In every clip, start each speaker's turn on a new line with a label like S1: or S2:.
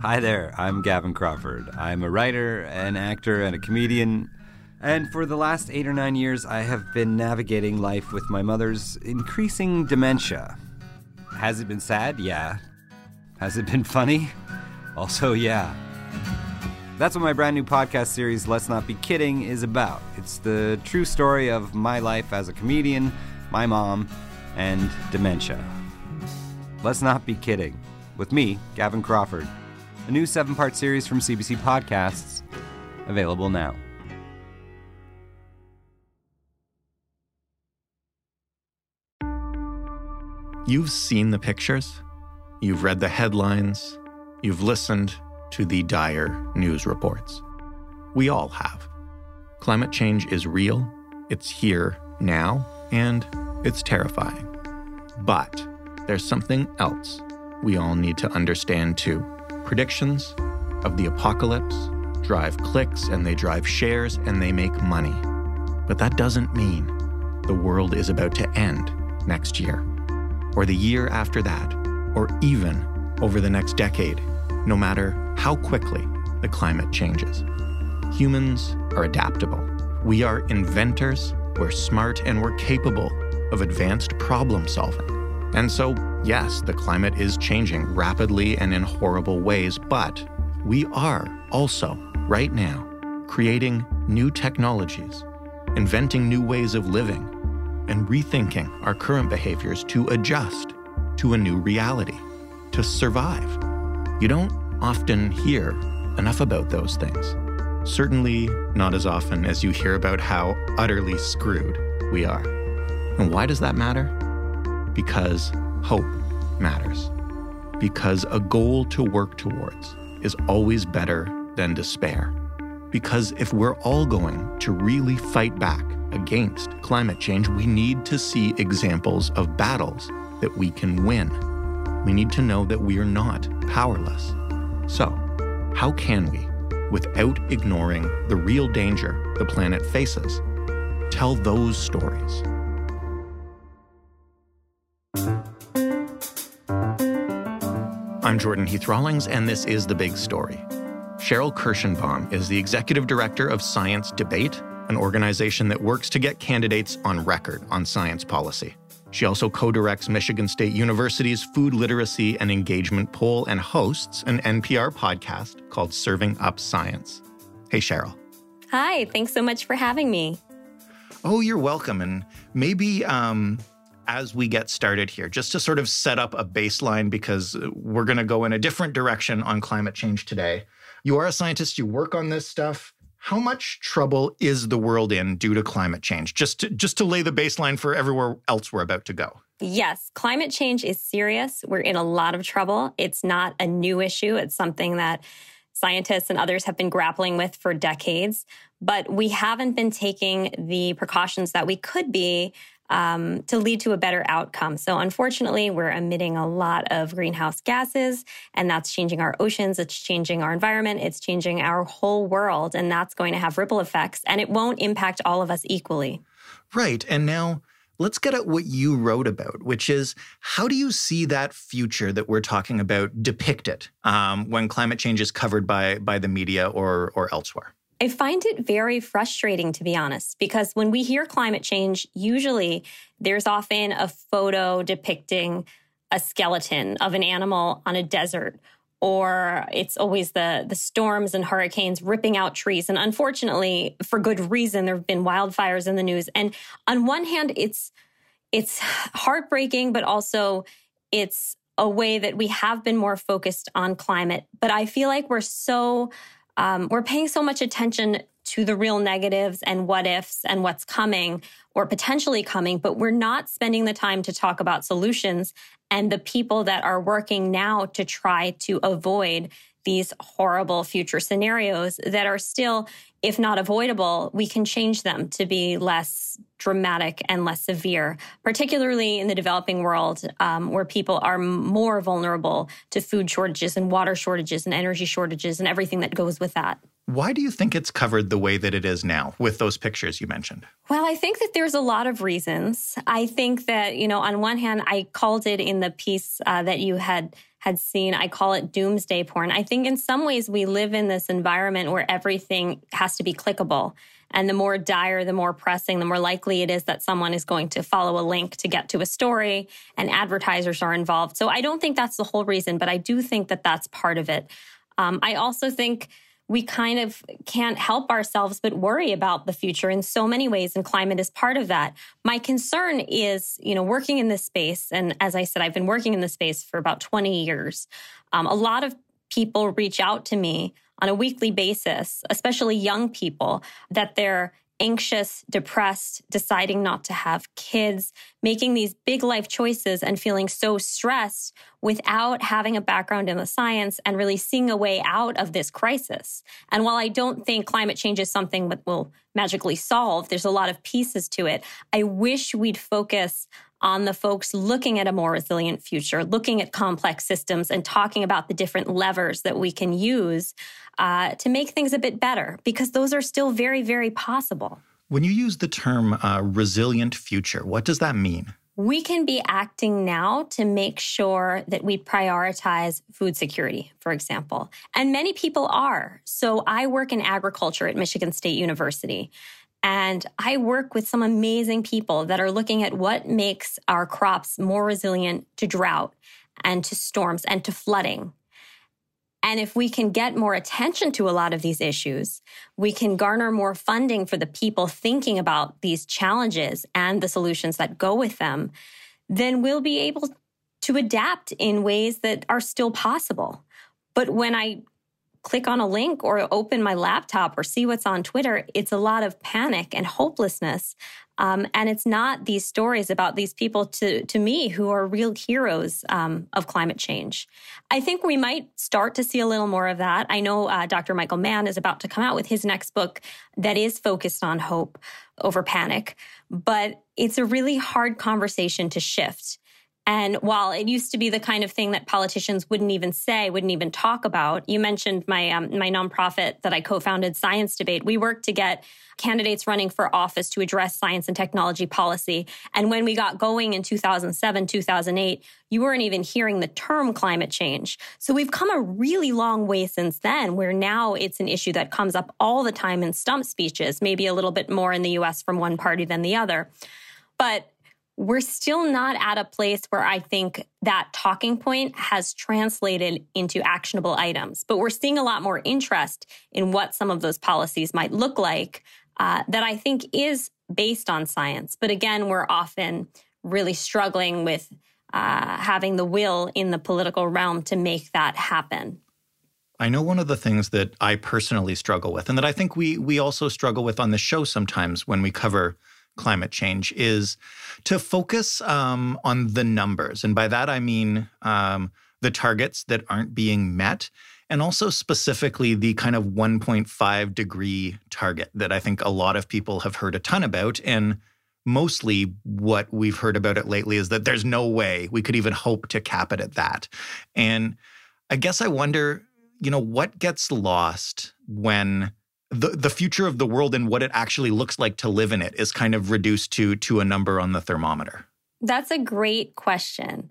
S1: Hi there, I'm Gavin Crawford. I'm a writer, an actor, and a comedian. And for the last 8 or 9 years, I have been navigating life with my mother's increasing dementia. Has it been sad? Yeah. Has it been funny? Also, yeah. That's what my brand new podcast series, Let's Not Be Kidding, is about. It's the true story of my life as a comedian, my mom, and dementia. Let's Not Be Kidding, with me, Gavin Crawford. A new 7-part series from CBC Podcasts, available now.
S2: You've seen the pictures, you've read the headlines, you've listened to the dire news reports. We all have. Climate change is real, it's here now, and it's terrifying. But there's something else we all need to understand too. Predictions of the apocalypse drive clicks and they drive shares and they make money. But that doesn't mean the world is about to end next year, or the year after that, or even over the next decade, no matter how quickly the climate changes. Humans are adaptable. We are inventors, we're smart, and we're capable of advanced problem solving. And so, yes, the climate is changing rapidly and in horrible ways, but we are also, right now, creating new technologies, inventing new ways of living, and rethinking our current behaviors to adjust to a new reality, to survive. You don't often hear enough about those things. Certainly not as often as you hear about how utterly screwed we are. And why does that matter? Because hope matters. Because a goal to work towards is always better than despair. Because if we're all going to really fight back against climate change, we need to see examples of battles that we can win. We need to know that we are not powerless. So, how can we, without ignoring the real danger the planet faces, tell those stories? I'm Jordan Heath Rawlings, and this is The Big Story. Cheryl Kirschenbaum is the executive director of Science Debate, an organization that works to get candidates on record on science policy. She also co-directs Michigan State University's Food Literacy and Engagement Poll and hosts an NPR podcast called Serving Up Science. Hey, Cheryl.
S3: Hi, thanks so much for having me.
S2: Oh, you're welcome. And maybe as we get started here, just to sort of set up a baseline, because we're going to go in a different direction on climate change today. You are a scientist, you work on this stuff. How much trouble is the world in due to climate change? Just to lay the baseline for everywhere else we're about to go.
S3: Yes, climate change is serious. We're in a lot of trouble. It's not a new issue. It's something that scientists and others have been grappling with for decades. But we haven't been taking the precautions that we could be to lead to a better outcome. So unfortunately, we're emitting a lot of greenhouse gases, and that's changing our oceans, it's changing our environment, it's changing our whole world, and that's going to have ripple effects, and it won't impact all of us equally.
S2: Right. And now let's get at what you wrote about, which is how do you see that future that we're talking about depicted when climate change is covered by the media or elsewhere?
S3: I find it very frustrating, to be honest, because when we hear climate change, usually there's often a photo depicting a skeleton of an animal on a desert, or it's always the storms and hurricanes ripping out trees. And unfortunately, for good reason, there have been wildfires in the news. And on one hand, it's heartbreaking, but also it's a way that we have been more focused on climate. But I feel like we're paying so much attention to the real negatives and what ifs and what's coming or potentially coming, but we're not spending the time to talk about solutions and the people that are working now to try to avoid these horrible future scenarios that are still, if not avoidable, we can change them to be less dramatic and less severe, particularly in the developing world where people are more vulnerable to food shortages and water shortages and energy shortages and everything that goes with that.
S2: Why do you think it's covered the way that it is now with those pictures you mentioned?
S3: Well, I think that there's a lot of reasons. I think that, on one hand, I called it in the piece that you had had seen, I call it doomsday porn. I think in some ways we live in this environment where everything has to be clickable. And the more dire, the more pressing, the more likely it is that someone is going to follow a link to get to a story, and advertisers are involved. So I don't think that's the whole reason, but I do think that that's part of it. I also think we kind of can't help ourselves but worry about the future in so many ways, and climate is part of that. My concern is, working in this space, and as I said, I've been working in this space for about 20 years. A lot of people reach out to me on a weekly basis, especially young people, that they're anxious, depressed, deciding not to have kids, making these big life choices and feeling so stressed without having a background in the science and really seeing a way out of this crisis. And while I don't think climate change is something that will magically solve, there's a lot of pieces to it. I wish we'd focus on the folks looking at a more resilient future, looking at complex systems and talking about the different levers that we can use to make things a bit better, because those are still very, very possible.
S2: When you use the term resilient future, what does that mean?
S3: We can be acting now to make sure that we prioritize food security, for example. And many people are. So I work in agriculture at Michigan State University. And I work with some amazing people that are looking at what makes our crops more resilient to drought and to storms and to flooding. And if we can get more attention to a lot of these issues, we can garner more funding for the people thinking about these challenges and the solutions that go with them, then we'll be able to adapt in ways that are still possible. But when I click on a link or open my laptop or see what's on Twitter, it's a lot of panic and hopelessness. And it's not these stories about these people to me who are real heroes of climate change. I think we might start to see a little more of that. I know Dr. Michael Mann is about to come out with his next book that is focused on hope over panic, but it's a really hard conversation to shift. And while it used to be the kind of thing that politicians wouldn't even say, wouldn't even talk about, you mentioned my nonprofit that I co-founded, Science Debate. We worked to get candidates running for office to address science and technology policy. And when we got going in 2007, 2008, you weren't even hearing the term climate change. So we've come a really long way since then, where now it's an issue that comes up all the time in stump speeches, maybe a little bit more in the US from one party than the other. But we're still not at a place where I think that talking point has translated into actionable items. But we're seeing a lot more interest in what some of those policies might look like that I think is based on science. But again, we're often really struggling with having the will in the political realm to make that happen.
S2: I know one of the things that I personally struggle with, and that I think we also struggle with on the show sometimes when we cover climate change, is to focus on the numbers. And by that, I mean the targets that aren't being met, and also specifically the kind of 1.5 degree target that I think a lot of people have heard a ton about. And mostly what we've heard about it lately is that there's no way we could even hope to cap it at that. And I guess I wonder, what gets lost when the future of the world and what it actually looks like to live in it is kind of reduced to a number on the thermometer?
S3: That's a great question.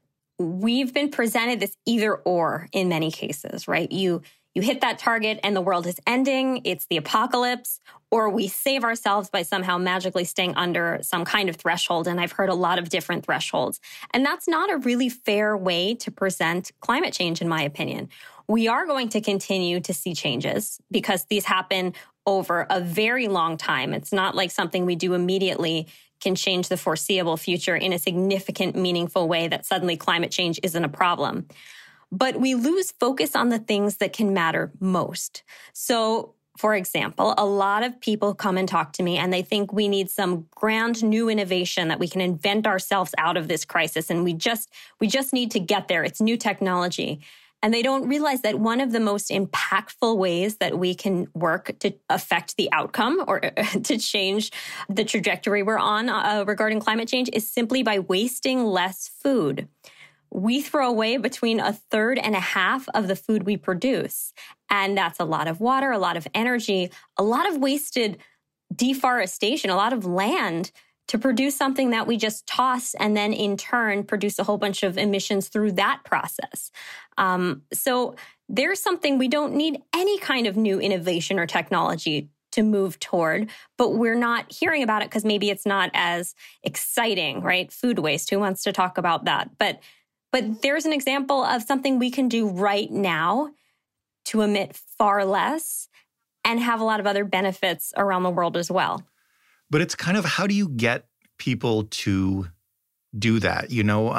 S3: We've been presented this either or in many cases, right? You hit that target and the world is ending, it's the apocalypse, or we save ourselves by somehow magically staying under some kind of threshold. And I've heard a lot of different thresholds. And that's not a really fair way to present climate change, in my opinion. We are going to continue to see changes because these happen over a very long time. It's not like something we do immediately can change the foreseeable future in a significant, meaningful way that suddenly climate change isn't a problem. But we lose focus on the things that can matter most. So, for example, a lot of people come and talk to me and they think we need some grand new innovation that we can invent ourselves out of this crisis. And we just need to get there. It's new technology. And they don't realize that one of the most impactful ways that we can work to affect the outcome or to change the trajectory we're on regarding climate change is simply by wasting less food. We throw away between 1/3 and 1/2 of the food we produce. And that's a lot of water, a lot of energy, a lot of wasted deforestation, a lot of land to produce something that we just toss and then in turn produce a whole bunch of emissions through that process. So there's something we don't need any kind of new innovation or technology to move toward, but we're not hearing about it because maybe it's not as exciting, right? Food waste, who wants to talk about that? But there's an example of something we can do right now to emit far less and have a lot of other benefits around the world as well.
S2: But it's kind of, how do you get people to do that,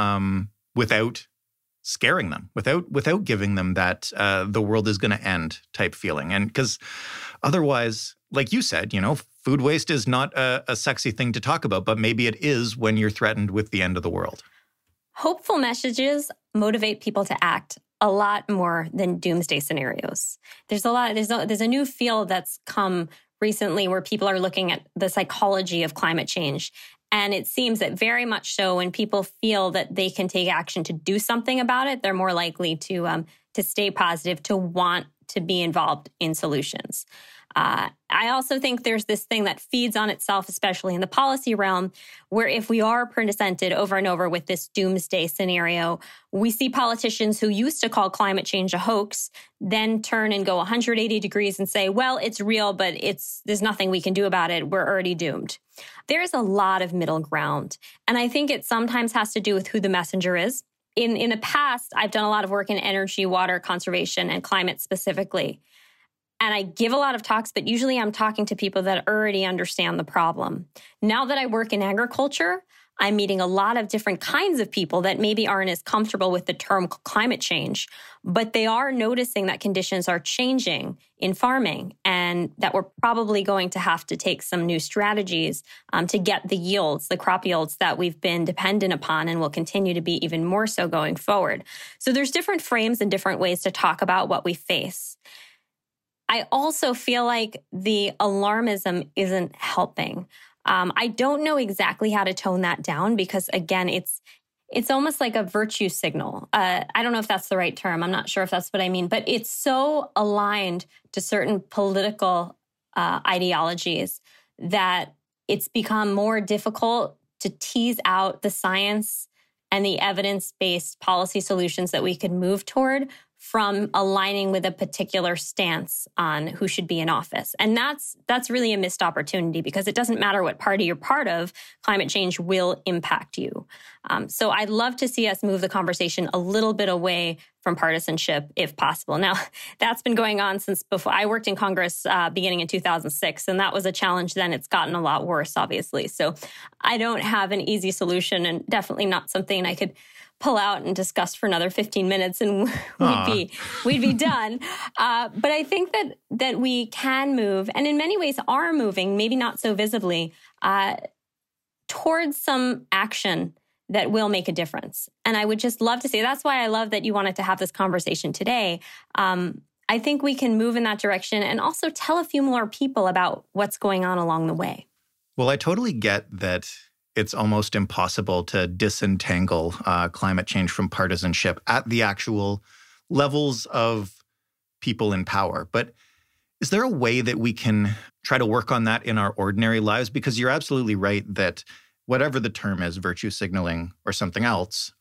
S2: without scaring them, without giving them that the world is going to end type feeling? And because otherwise, like you said, food waste is not a sexy thing to talk about, but maybe it is when you're threatened with the end of the world.
S3: Hopeful messages motivate people to act a lot more than doomsday scenarios. There's a new field that's come recently where people are looking at the psychology of climate change. And it seems that very much so when people feel that they can take action to do something about it, they're more likely to stay positive, to want to be involved in solutions. I also think there's this thing that feeds on itself, especially in the policy realm, where if we are presented over and over with this doomsday scenario, we see politicians who used to call climate change a hoax, then turn and go 180 degrees and say, well, it's real, but there's nothing we can do about it. We're already doomed. There's a lot of middle ground. And I think it sometimes has to do with who the messenger is. In the past, I've done a lot of work in energy, water conservation, and climate specifically. And I give a lot of talks, but usually I'm talking to people that already understand the problem. Now that I work in agriculture, I'm meeting a lot of different kinds of people that maybe aren't as comfortable with the term climate change, but they are noticing that conditions are changing in farming and that we're probably going to have to take some new strategies to get the yields, the crop yields that we've been dependent upon and will continue to be even more so going forward. So there's different frames and different ways to talk about what we face. I also feel like the alarmism isn't helping. I don't know exactly how to tone that down because, again, it's almost like a virtue signal. I don't know if that's the right term. I'm not sure if that's what I mean, but it's so aligned to certain political ideologies that it's become more difficult to tease out the science and the evidence-based policy solutions that we could move toward from aligning with a particular stance on who should be in office. And that's really a missed opportunity because it doesn't matter what party you're part of, climate change will impact you. So I'd love to see us move the conversation a little bit away from partisanship if possible. Now, that's been going on since before. I worked in Congress beginning in 2006, and that was a challenge then. It's gotten a lot worse, obviously. So I don't have an easy solution and definitely not something I could pull out and discuss for another 15 minutes and we'd be done. But I think that we can move, and in many ways are moving, maybe not so visibly, towards some action that will make a difference. And I would just love to say, that's why I love that you wanted to have this conversation today. I think we can move in that direction and also tell a few more people about what's going on along the way.
S2: Well, I totally get that it's almost impossible to disentangle climate change from partisanship at the actual levels of people in power. But is there a way that we can try to work on that in our ordinary lives? Because you're absolutely right that whatever the term is, virtue signaling or something else,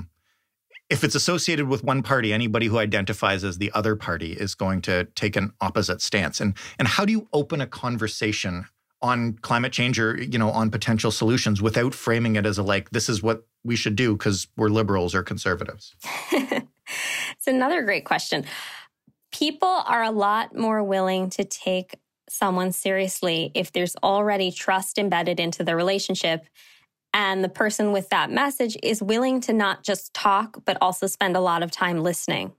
S2: if it's associated with one party, anybody who identifies as the other party is going to take an opposite stance. And how do you open a conversation on climate change or, on potential solutions without framing it as this is what we should do because we're liberals or conservatives?
S3: It's another great question. People are a lot more willing to take someone seriously if there's already trust embedded into the relationship and the person with that message is willing to not just talk, but also spend a lot of time listening.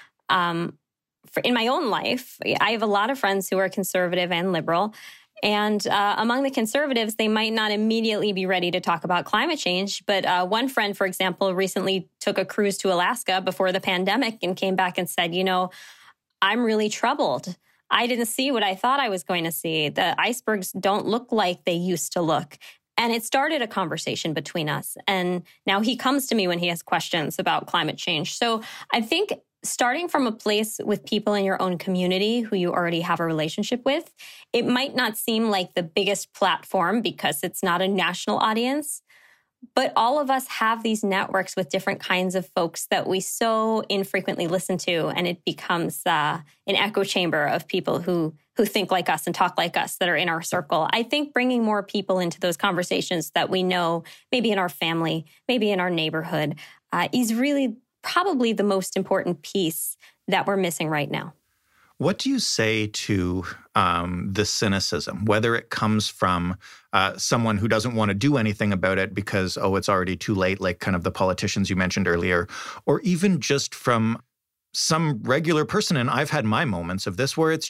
S3: In my own life, I have a lot of friends who are conservative and liberal. And among the conservatives, they might not immediately be ready to talk about climate change. But one friend, for example, recently took a cruise to Alaska before the pandemic and came back and said, I'm really troubled. I didn't see what I thought I was going to see. The icebergs don't look like they used to look. And it started a conversation between us. And now he comes to me when he has questions about climate change. So I think starting from a place with people in your own community who you already have a relationship with. It might not seem like the biggest platform because it's not a national audience, but all of us have these networks with different kinds of folks that we so infrequently listen to, and it becomes an echo chamber of people who think like us and talk like us that are in our circle. I think bringing more people into those conversations that we know, maybe in our family, maybe in our neighborhood, is really probably the most important piece that we're missing right now.
S2: What do you say to the cynicism, whether it comes from someone who doesn't want to do anything about it because, it's already too late, like kind of the politicians you mentioned earlier, or even just from some regular person? And I've had my moments of this where it's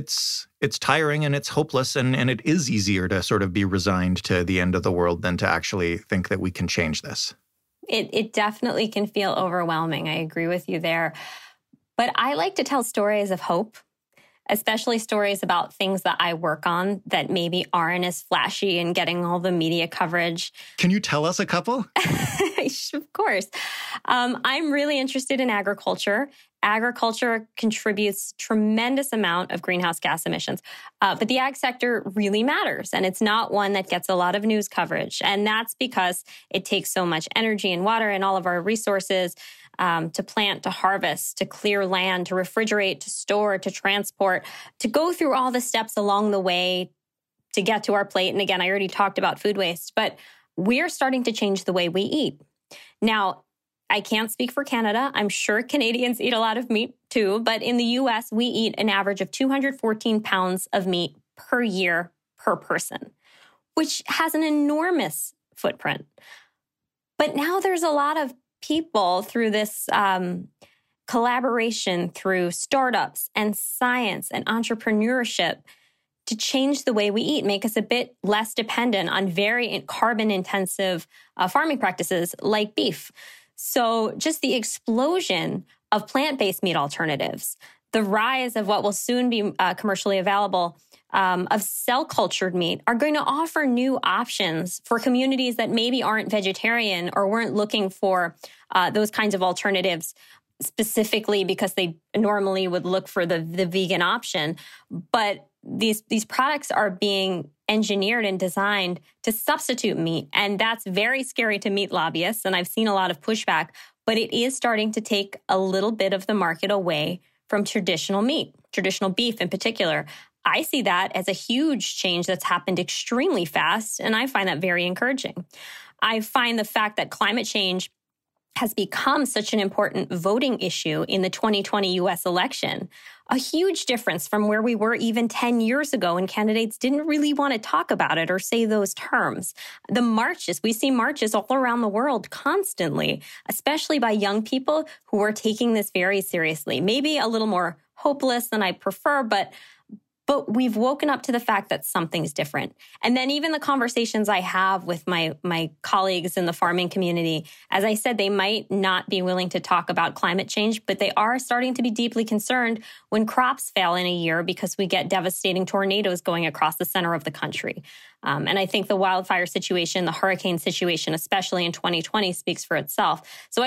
S2: tiring and it's hopeless, and it is easier to sort of be resigned to the end of the world than to actually think that we can change this.
S3: It definitely can feel overwhelming. I agree with you there. But I like to tell stories of hope, especially stories about things that I work on that maybe aren't as flashy and getting all the media coverage.
S2: Can you tell us a couple?
S3: Of course. I'm really interested in agriculture. Agriculture contributes tremendous amount of greenhouse gas emissions. But the ag sector really matters, and it's not one that gets a lot of news coverage. And that's because it takes so much energy and water and all of our resources to plant, to harvest, to clear land, to refrigerate, to store, to transport, to go through all the steps along the way to get to our plate. And again, I already talked about food waste, but we're starting to change the way we eat. Now, I can't speak for Canada. I'm sure Canadians eat a lot of meat too, but in the US, we eat an average of 214 pounds of meat per year per person, which has an enormous footprint. But now there's a lot of people through this collaboration, through startups and science and entrepreneurship, to change the way we eat, make us a bit less dependent on very carbon-intensive farming practices like beef. So just the explosion of plant-based meat alternatives, the rise of what will soon be commercially available of cell-cultured meat are going to offer new options for communities that maybe aren't vegetarian or weren't looking for those kinds of alternatives specifically because they normally would look for the vegan option. But these products are being engineered and designed to substitute meat. And that's very scary to meat lobbyists. And I've seen a lot of pushback, but it is starting to take a little bit of the market away from traditional meat, traditional beef in particular. I see that as a huge change that's happened extremely fast, and I find that very encouraging. I find the fact that climate change has become such an important voting issue in the 2020 U.S. election a huge difference from where we were even 10 years ago when candidates didn't really want to talk about it or say those terms. The marches, we see marches all around the world constantly, especially by young people who are taking this very seriously. Maybe a little more hopeless than I prefer, but we've woken up to the fact that something's different. And then even the conversations I have with my colleagues in the farming community, as I said, they might not be willing to talk about climate change, but they are starting to be deeply concerned when crops fail in a year because we get devastating tornadoes going across the center of the country. And I think the wildfire situation, the hurricane situation, especially in 2020, speaks for itself. So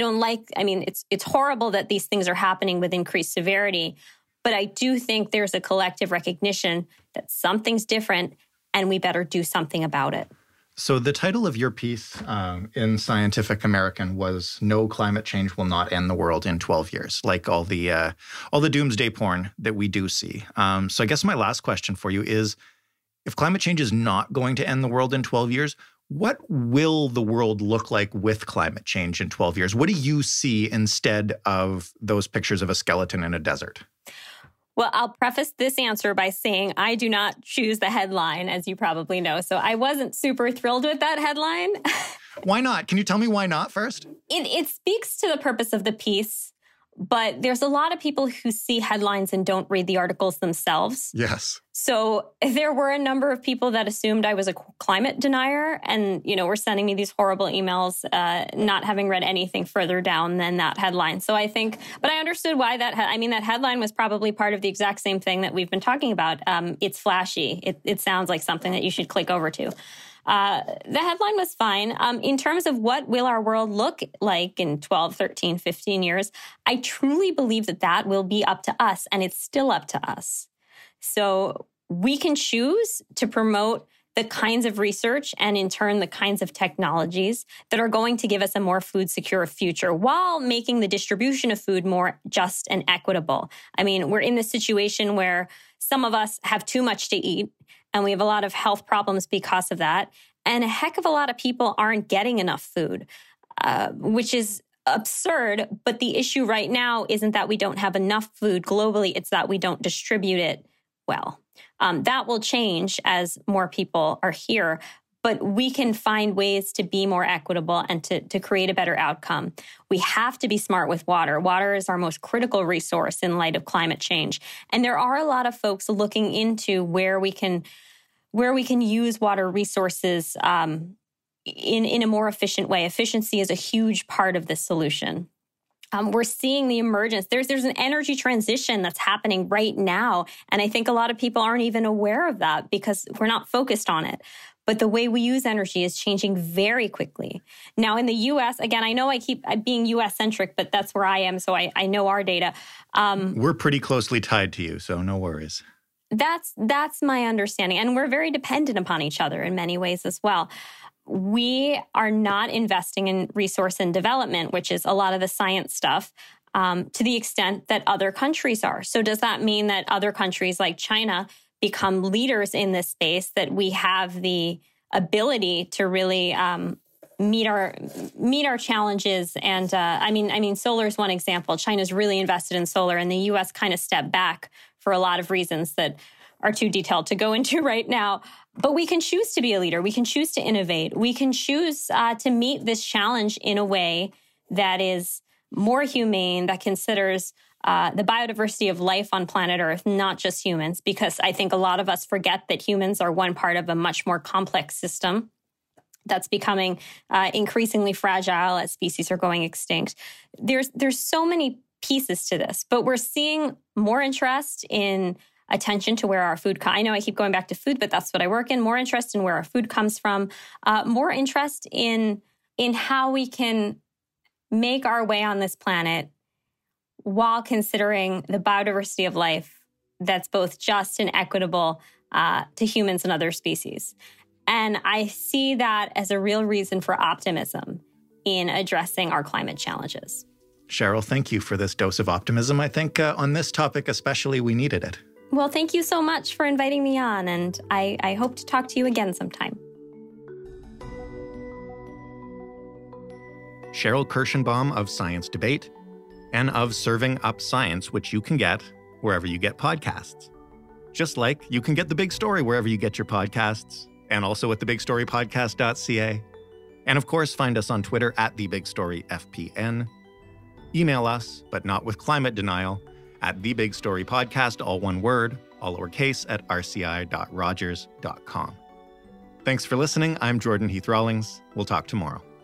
S3: it's horrible that these things are happening with increased severity. But I do think there's a collective recognition that something's different and we better do something about it.
S2: So the title of your piece in Scientific American was "No Climate Change Will Not End the World in 12 Years," like all the doomsday porn that we do see. So I guess my last question for you is, if climate change is not going to end the world in 12 years, what will the world look like with climate change in 12 years? What do you see instead of those pictures of a skeleton in a desert?
S3: Well, I'll preface this answer by saying I do not choose the headline, as you probably know. So I wasn't super thrilled with that headline.
S2: Why not? Can you tell me why not first?
S3: It speaks to the purpose of the piece, but there's a lot of people who see headlines and don't read the articles themselves.
S2: Yes.
S3: So there were a number of people that assumed I was a climate denier and, were sending me these horrible emails, not having read anything further down than that headline. So I understood why that headline was probably part of the exact same thing that we've been talking about. It's flashy. It sounds like something that you should click over to. The headline was fine. In terms of what will our world look like in 12, 13, 15 years, I truly believe that will be up to us, and it's still up to us. So we can choose to promote the kinds of research and in turn the kinds of technologies that are going to give us a more food secure future while making the distribution of food more just and equitable. I mean, we're in this situation where some of us have too much to eat and we have a lot of health problems because of that. And a heck of a lot of people aren't getting enough food, which is absurd. But the issue right now isn't that we don't have enough food globally. It's that we don't distribute it well. That will change as more people are here, but we can find ways to be more equitable and to create a better outcome. We have to be smart with water. Water is our most critical resource in light of climate change. And there are a lot of folks looking into where we can use water resources in a more efficient way. Efficiency is a huge part of this solution. We're seeing the emergence. There's an energy transition that's happening right now. And I think a lot of people aren't even aware of that because we're not focused on it. But the way we use energy is changing very quickly. Now, in the U.S., again, I know I keep being U.S.-centric, but that's where I am, so I know our data.
S2: We're pretty closely tied to you, so no worries.
S3: That's my understanding. And we're very dependent upon each other in many ways as well. We are not investing in resource and development, which is a lot of the science stuff, to the extent that other countries are. So does that mean that other countries like China become leaders in this space, that we have the ability to really meet our challenges? And I mean, solar is one example. China's really invested in solar, and the U.S. kind of stepped back for a lot of reasons that are too detailed to go into right now. But we can choose to be a leader. We can choose to innovate. We can choose to meet this challenge in a way that is more humane, that considers the biodiversity of life on planet Earth, not just humans, because I think a lot of us forget that humans are one part of a much more complex system that's becoming increasingly fragile as species are going extinct. There's so many pieces to this, but we're seeing more interest in attention to where our food I know I keep going back to food, but that's what I work in. More interest in where our food comes from. More interest in how we can make our way on this planet while considering the biodiversity of life that's both just and equitable to humans and other species. And I see that as a real reason for optimism in addressing our climate challenges.
S2: Cheryl, thank you for this dose of optimism. I think on this topic especially, we needed it.
S3: Well, thank you so much for inviting me on, and I hope to talk to you again sometime.
S2: Cheryl Kirschenbaum of Science Debate and of Serving Up Science, which you can get wherever you get podcasts. Just like you can get The Big Story wherever you get your podcasts, and also at thebigstorypodcast.ca. And of course, find us on Twitter at TheBigStoryFPN. Email us, but not with climate denial, at thebigstorypodcast, all one word, all lowercase, at rci.rogers.com. Thanks for listening. I'm Jordan Heath Rawlings. We'll talk tomorrow.